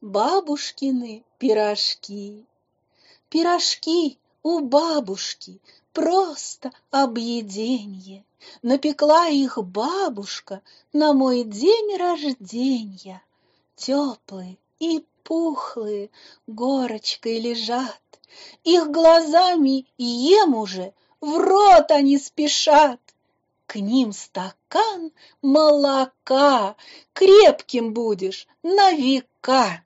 Бабушкины пирожки. Пирожки у бабушки просто объеденье. Напекла их бабушка на мой день рождения. Теплые и пухлые горочкой лежат. Их глазами ем уже, в рот они спешат. К ним стакан молока, крепким будешь на века.